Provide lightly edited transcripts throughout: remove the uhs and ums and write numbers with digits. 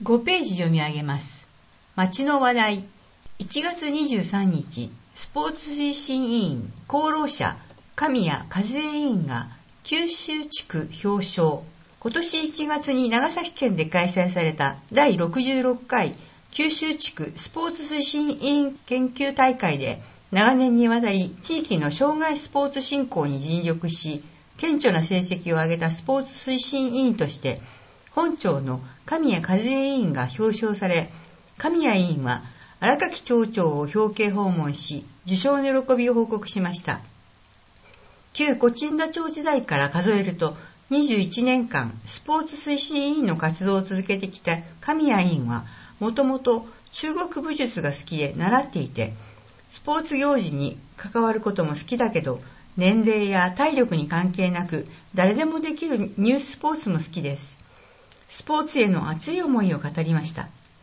5ページ読み上げます。町の話題。1月23日、スポーツ推進委員功労者神谷和恵委員が九州地区表彰。今年1月に長崎県で開催された第66回九州地区スポーツ推進委員研究大会で長年にわたり地域の障害スポーツ振興に尽力し、顕著な成績を上げたスポーツ推進委員として本町の神谷和恵委員が表彰され、神谷委員は荒垣町長を表敬訪問し、受賞の喜びを報告しました。旧古鎮田町時代から数えると21年間スポーツ推進委員の活動を続けてきた神谷委員は、もともと中国武術が好きで習っていて、スポーツ行事に関わることも好きだけど、年齢や体力に関係なく誰でもできるニュースポーツも好きです。スポーツへの熱い思いを語りました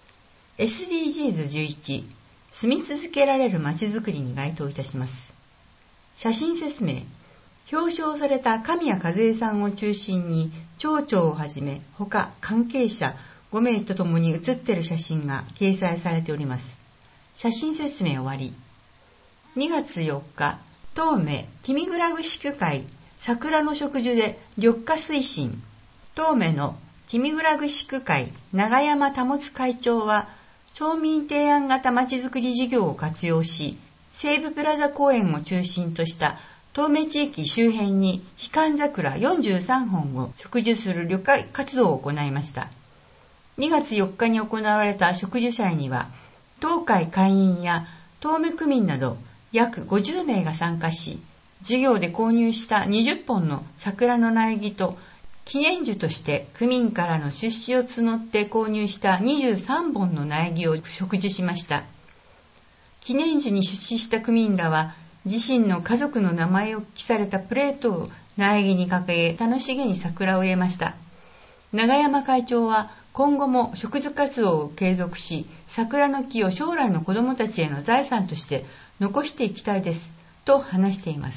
。SDGs11 住み続けられるまちづくりに該当いたします。写真説明。表彰された神谷和恵さんを中心に町長をはじめ他関係者5名とともに写っている写真が掲載されております。写真説明終わり。2月4日、東名ティミグラグ地区会桜の植樹で緑化推進。東名のティミグラグ地区会長山保会長は、町民提案型まちづくり事業を活用し、西武プラザ公園を中心とした東名地域周辺にヒカン桜43本を植樹する緑化活動を行いました。2月4日に行われた植樹祭には、東海会員や東名区民など約50名が参加し、事業で購入した20本の桜の苗木と、記念樹として区民からの出資を募って購入した23本の苗木を植樹しました。記念樹に出資した区民らは、自身の家族の名前を記されたプレートを苗木に掲げ、楽しげに桜を植えました。長山会長は、今後も植樹活動を継続し、桜の木を将来の子どもたちへの財産として残していきたいです、と話しています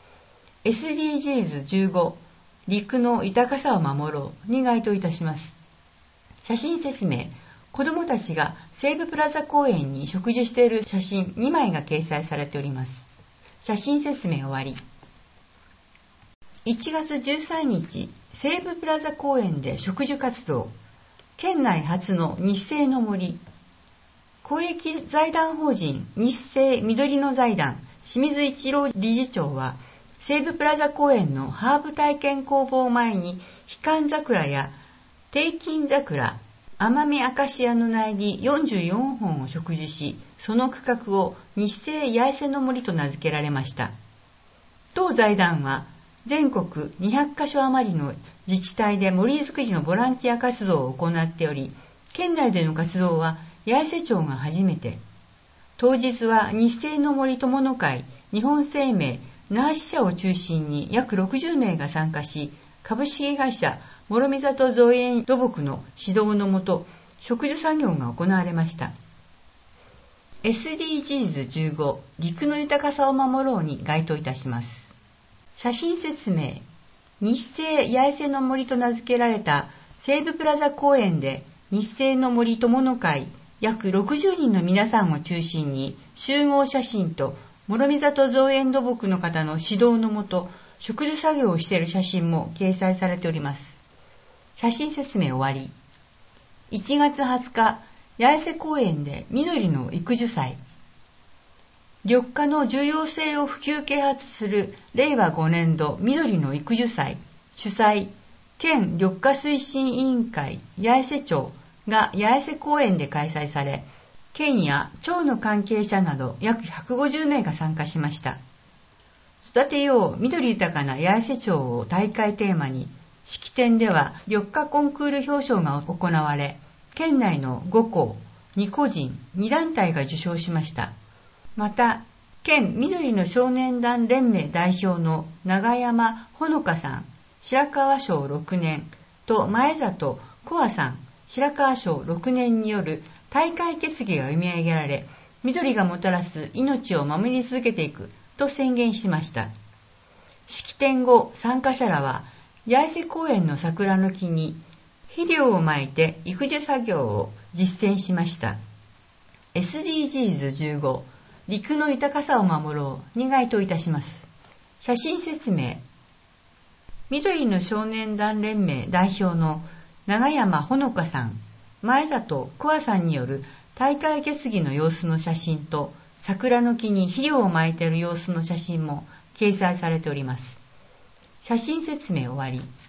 。SDGs15陸の豊かさを守ろうに該当いたします。写真説明。子どもたちが西武プラザ公園に植樹している写真2枚が掲載されております。写真説明終わり。1月13日、西武プラザ公園で植樹活動。県内初の日清の森。公益財団法人日清緑の財団清水一郎理事長は、西武プラザ公園のハーブ体験工房前にヒカン桜やテイキン桜、アマミアカシアの苗木44本を植樹し、その区画を日清八重瀬の森と名付けられました。当財団は全国200カ所余りの自治体で森づくりのボランティア活動を行っており、県内での活動は八重瀬町が初めて。当日は日清の森友の会、日本生命、那覇支社を中心に約60名が参加し、株式会社諸見里造園土木の指導のもと、植樹作業が行われました。SDGs15 陸の豊かさを守ろうに該当いたします。写真説明。日清八重瀬の森と名付けられた西武プラザ公園で、日清の森友の会約60人の皆さんを中心に集合写真と諸見里造園土木の方の指導のもと、植樹作業をしている写真も掲載されております。写真説明終わり。1月20日、八重瀬公園で緑の育樹祭。緑化の重要性を普及啓発する令和5年度緑の育樹祭主催、県緑化推進委員会八重瀬町が八重瀬公園で開催され、県や町の関係者など約150名が参加しました。育てよう緑豊かな八重瀬町を大会テーマに、式典では緑化コンクール表彰が行われ、県内の5校、2個人、2団体が受賞しました。また、県緑の少年団連盟代表の長山ほのかさん、白川賞6年と前里小和さん、白川賞6年による大会決議が読み上げられ、緑がもたらす命を守り続けていくと宣言しました。式典後、参加者らは八重瀬公園の桜の木に肥料をまいて育樹作業を実践しました。SDGs15 陸の豊かさを守ろうに該当いたします。写真説明。緑の少年団連盟代表の長山ほのかさん、前里コアさんによる大会決議の様子の写真と桜の木に肥料をまいている様子の写真も掲載されております。写真説明終わり。